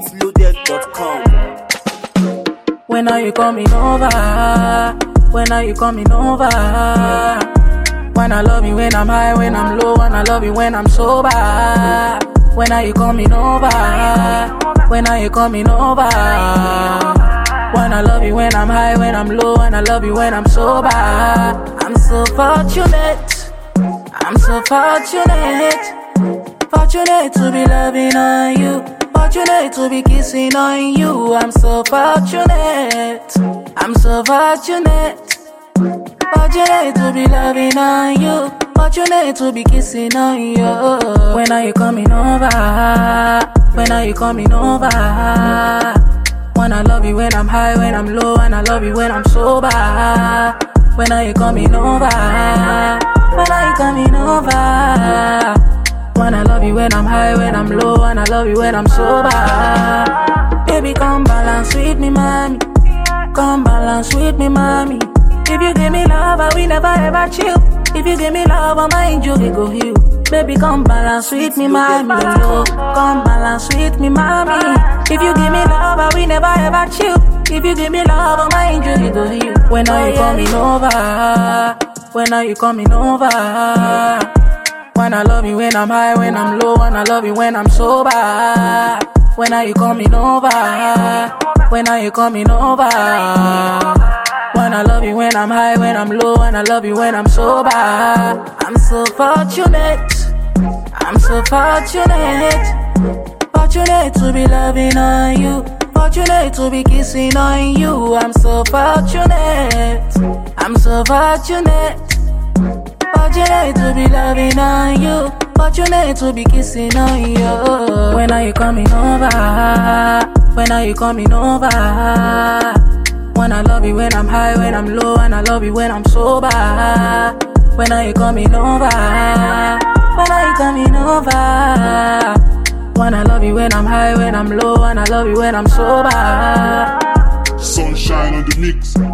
PhoenixLoaded.com. When are you coming over? When are you coming over? When I love you when I'm high, when I'm low, and I love you when I'm sober. When are you coming over? When are you coming over? When I love you when I'm high, when I'm low, and I love you when I'm sober. I'm so fortunate. I'm so fortunate. Fortunate to be loving on you. Fortunate to be kissing on you. I'm so fortunate. I'm so fortunate. Fortunate to be loving on you. Fortunate to be kissing on you. When are you coming over? When are you coming over? When I love you when I'm high, when I'm low, and I love you when I'm sober. When are you coming over? When are you coming over? When I love you when I'm high, when I'm low, and I love you when I'm sober. Baby, come balance with me, mommy. Come balance with me, mommy. If you give me love, I will never ever chill. If you give me love, I mind you, we go heal. Baby, come balance with me, mommy. Oh, come balance with me, mommy. If you give me love, I will never ever chill. If you give me love, I mind you, we go heal. When are you coming over? When are you coming over? When I love you when I'm high, when I'm low, and I love you when I'm sober. When are you coming over? When are you coming over? When I love you when I'm high, when I'm low, and I love you when I'm sober. I'm so fortunate. I'm so fortunate. Fortunate to be loving on you. Fortunate to be kissing on you. I'm so fortunate. I'm so fortunate. Fortunate to be loving on you. Fortunate to be kissing on you. When are you coming over? When are you coming over? When I love you when I'm high, when I'm low, and I love you when I'm sober. When are you coming over? When are you coming over? When I love you when I'm high, when I'm low, and I love you when I'm sober. Sunshine on the mix.